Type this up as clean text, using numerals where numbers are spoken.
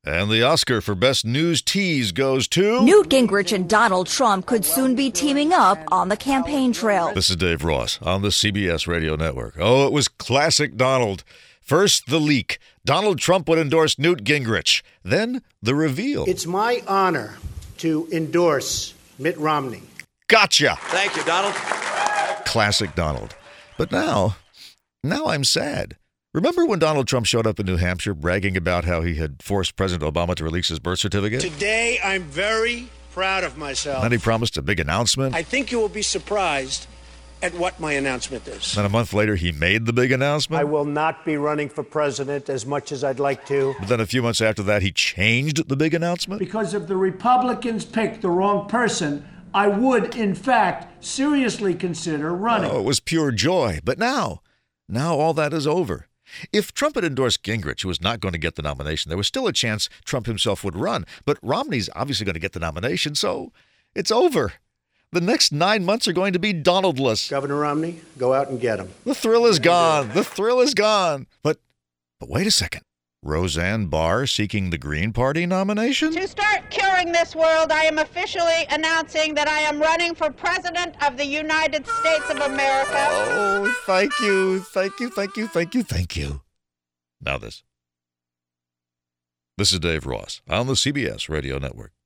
And the Oscar for Best News Tease goes to... Newt Gingrich and Donald Trump could soon be teaming up on the campaign trail. This is Dave Ross on the CBS Radio Network. Oh, it was classic Donald. First, the leak. Donald Trump would endorse Newt Gingrich. Then, the reveal. It's my honor to endorse Mitt Romney. Gotcha. Thank you, Donald. Classic Donald. But now I'm sad. Remember when Donald Trump showed up in New Hampshire bragging about how he had forced President Obama to release his birth certificate? Today, I'm very proud of myself. And he promised a big announcement. I think you will be surprised at what my announcement is. Then a month later, he made the big announcement. I will not be running for president as much as I'd like to. But then a few months after that, he changed the big announcement. Because if the Republicans picked the wrong person, I would, in fact, seriously consider running. Oh, it was pure joy. But now all that is over. If Trump had endorsed Gingrich, who was not going to get the nomination, there was still a chance Trump himself would run. But Romney's obviously going to get the nomination, so it's over. The next 9 months are going to be Donaldless. Governor Romney, go out and get him. The thrill is gone. The thrill is gone. But wait a second. Roseanne Barr seeking the Green Party nomination? To start curing this world, I am officially announcing that I am running for President of the United States of America. Oh, thank you. Thank you, thank you, thank you, thank you. Now this. This is Dave Ross on the CBS Radio Network.